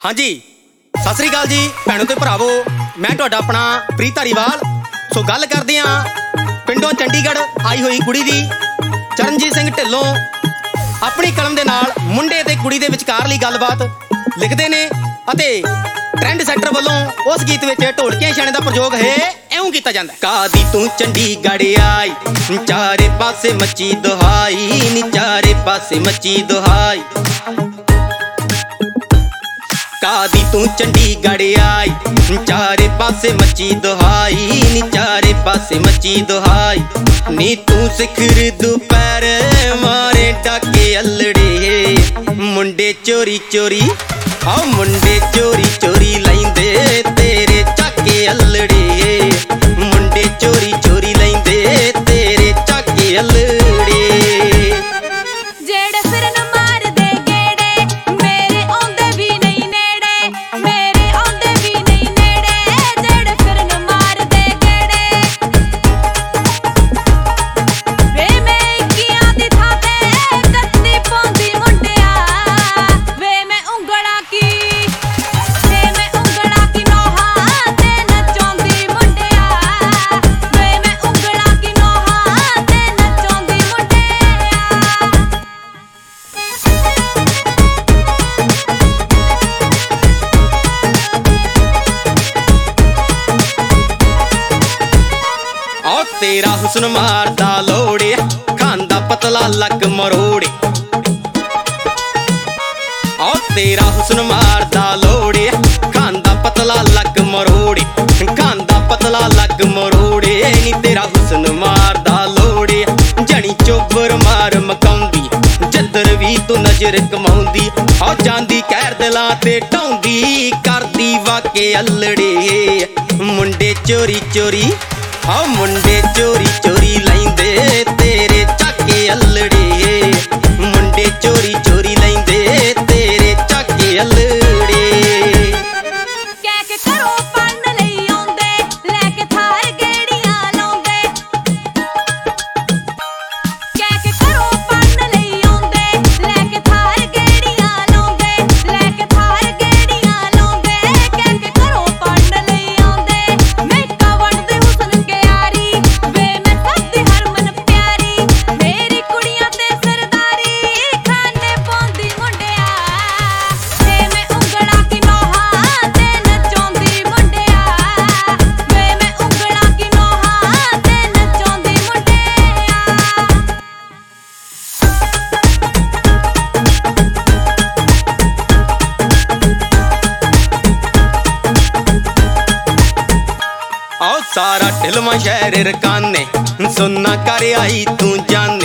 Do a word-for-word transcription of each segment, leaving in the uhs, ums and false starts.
हाँ जी सत श्री अकाल जी भैनों ते भरावो, मैं तुहाडा अपना प्रीत धारीवाल। सो गल करदे आं पिंडों चंडीगढ़ आई हुई कुड़ी दी। चरणजीत सिंह ढिल्लों अपनी कलम दे नाल मुंडे ते कुड़ी दे विचकारली गलबात लिखदे ने अते ट्रेंड सैक्टर वालों उस गीत विच ढोलकियां छाणे दा प्रयोग है इउं कीता जांदा। कादी तू चंडीगढ़ आई चारे पासे मची दुहाई नी चारे पासे मची दुहाई। कादी तू चंडीगढ़ आई चारे पासे मची दुहाई नी चारे पासे मची दुहाई। नी तू सिखर दोपहर मारे डाके अल्लड़े मुंडे चोरी चोरी आ मुंडे चोरी चोरी लैंदे तेरे चाके अल्लड़े मुंडे चोरी चोरी लैंदे तेरे चाके अल्लड़े। तेरा हुस्न मारदा लोड़े खांदा पतला लक मरोड़े। और तेरा हुस्न मारदा लोड़े खांदा पतला लक मरोड़े खांदा पतला लक मरोड़े। नी तेरा हुस्न मारदा लोड़े जनी चोबर मार मकाउंदी जिधर भी तू नजर कमाउंदी। और जांदी कैर दिलां ते ढाउंदी करदी वाके अल्लड़े मुंडे चोरी चोरी आ मुंडे चोरी चोरी लैंदे तेरे चाके अल्लड़े मुंडे चोरी चोरी लैंदे तेरे चाके अल्लड़े। सारा ढिलवा शहर रकाने सुनना कर आई तू जाने।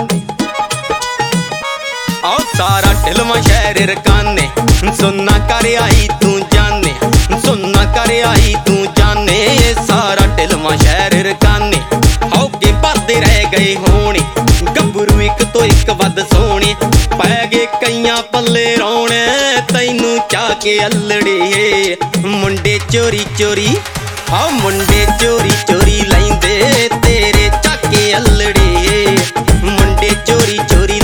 और सारा ढिलवा शहर रकाने सुनना कर आई तू जाने सुनना कर आई तू जाने। सारा ढिलवा शहर रकाने होके भरदे रह गए होने गब्बरू एक तो एक वध सोने पै गए कईयां पल्ले रोने तैनू चाके अल्लड़े मुंडे चोरी चोरी आ मुंडे चोरी चोरी लैंदे तेरे चाके अल्लड़े मुंडे चोरी चोरी